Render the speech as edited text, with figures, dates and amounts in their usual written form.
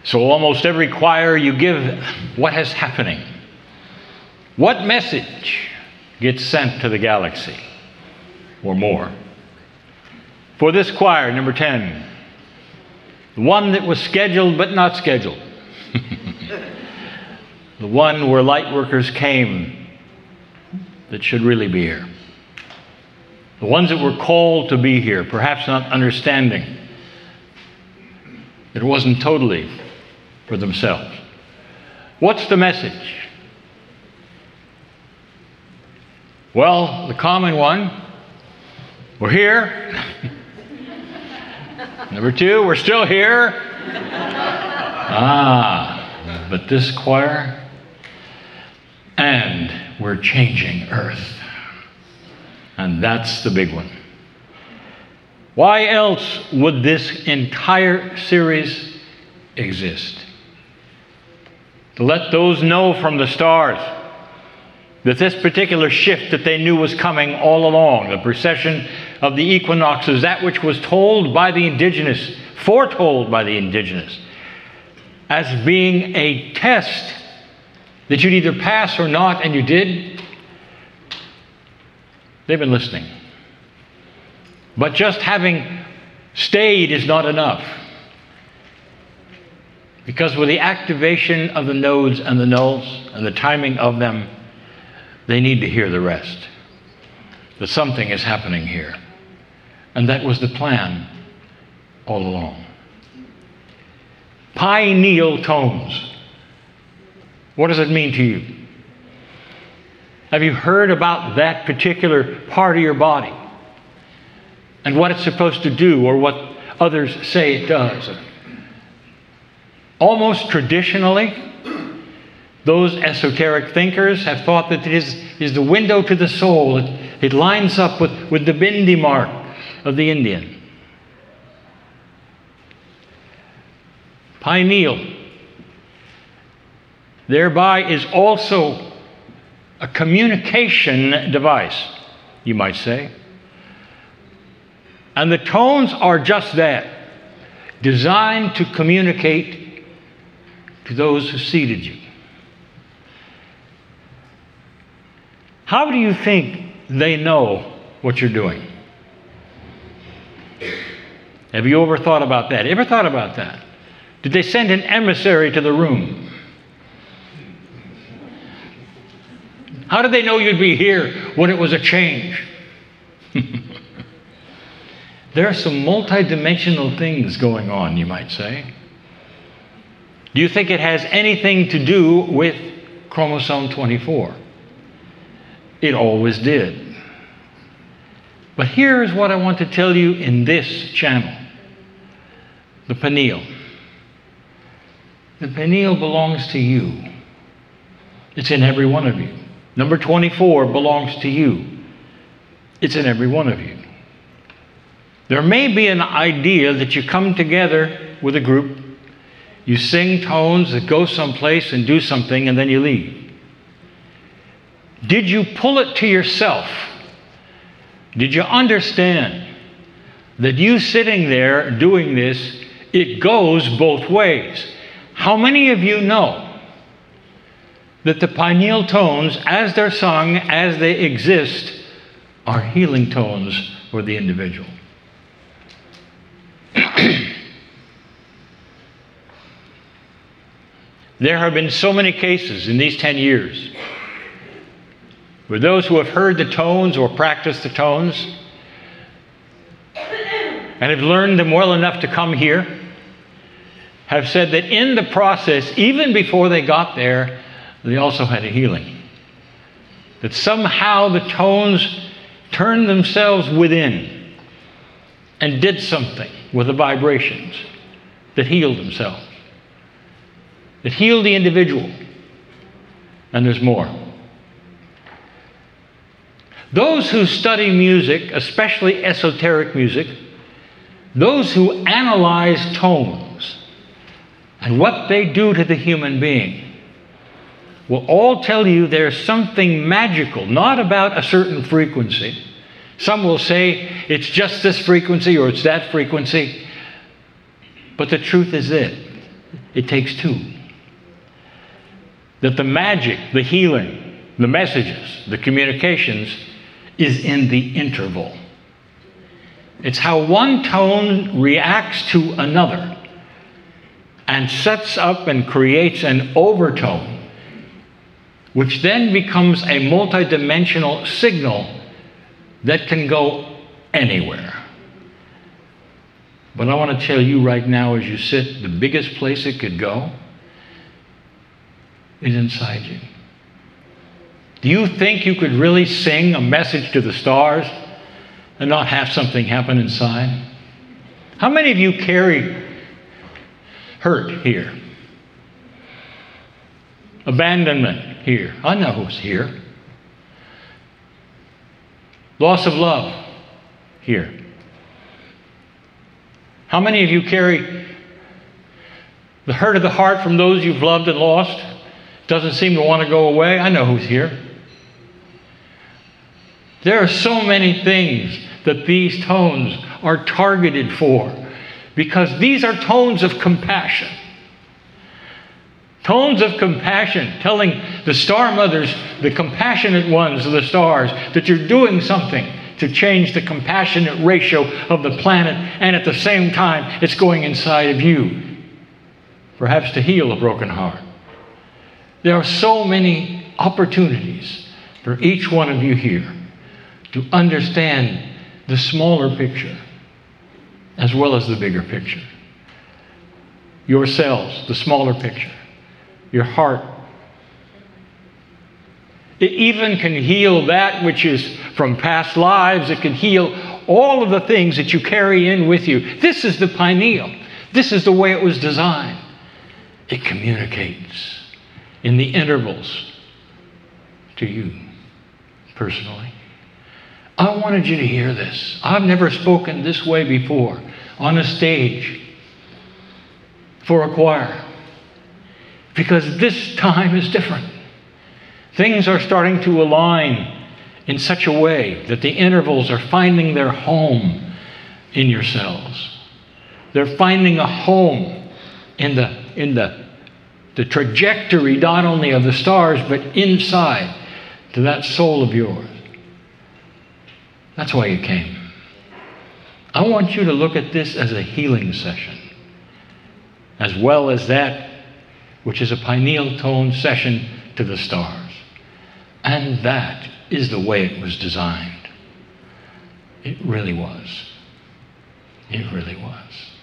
So almost every choir you give what is happening. What message gets sent to the galaxy or more? For this choir, number 10, the one that was scheduled but not scheduled. The one where light workers came that should really be here. The ones that were called to be here, perhaps not understanding that it wasn't totally for themselves. What's the message? Well, the common one, we're here. Number 2, we're still here. But this choir, and we're changing Earth. And that's the big one. Why else would this entire series exist? To let those know from the stars that this particular shift that they knew was coming all along, the precession of the equinoxes, that which was told by the indigenous, foretold by the indigenous, as being a test that you'd either pass or not, and you did. They've been listening. But just having stayed is not enough. Because with the activation of the nodes and the nulls and the timing of them, they need to hear the rest. That something is happening here. And that was the plan all along. Pineal tones. What does it mean to you? Have you heard about that particular part of your body? And what it's supposed to do, or what others say it does? Almost traditionally, those esoteric thinkers have thought that it is the window to the soul. It lines up with the bindi mark of the Indian. Pineal, thereby, is also a communication device, you might say. And the tones are just that, designed to communicate to those who seated you. How do you think they know what you're doing? Have you ever thought about that? Ever thought about that? Did they send an emissary to the room? How did they know you'd be here when it was a change? There are some multidimensional things going on, you might say. Do you think it has anything to do with chromosome 24? It always did. But here's what I want to tell you in this channel. The pineal. The pineal belongs to you. It's in every one of you. Number 24 belongs to you. It's in every one of you. There may be an idea that you come together with a group, you sing tones that go someplace and do something, and then you leave. Did you pull it to yourself? Did you understand that you sitting there doing this, it goes both ways? How many of you know that the pineal tones, as they're sung, as they exist, are healing tones for the individual? There have been so many cases in these 10 years where those who have heard the tones or practiced the tones and have learned them well enough to come here have said that in the process, even before they got there, they also had a healing. That somehow the tones turned themselves within and did something with the vibrations that healed themselves, that healed the individual. And there's more. Those who study music, especially esoteric music, those who analyze tones and what they do to the human being, will all tell you there's something magical, not about a certain frequency. Some will say it's just this frequency or it's that frequency. But the truth is this. It takes two. That the magic, the healing, the messages, the communications is in the interval. It's how one tone reacts to another and sets up and creates an overtone, which then becomes a multidimensional signal that can go anywhere. But I want to tell you right now, as you sit, the biggest place it could go is inside you. Do you think you could really sing a message to the stars and not have something happen inside? How many of you carry hurt here? Abandonment here. I know who's here. Loss of love here. How many of you carry the hurt of the heart from those you've loved and lost? Doesn't seem to want to go away? I know who's here. There are so many things that these tones are targeted for, because these are tones of compassion. Tones of compassion, telling the star mothers, the compassionate ones of the stars, that you're doing something to change the compassionate ratio of the planet, and at the same time, it's going inside of you, perhaps to heal a broken heart. There are so many opportunities for each one of you here to understand the smaller picture as well as the bigger picture. Yourselves, the smaller picture. Your heart. It even can heal that which is from past lives. It can heal all of the things that you carry in with you. This is the pineal. This is the way it was designed. It communicates in the intervals to you personally. I wanted you to hear this. I've never spoken this way before on a stage for a choir, because this time is different. Things are starting to align in such a way that the intervals are finding their home in yourselves. They're finding a home in the trajectory not only of the stars, but inside to that soul of yours. That's why you came. I want you to look at this as a healing session, as well as that which is a pineal tone session to the stars. And that is the way it was designed. It really was. It really was.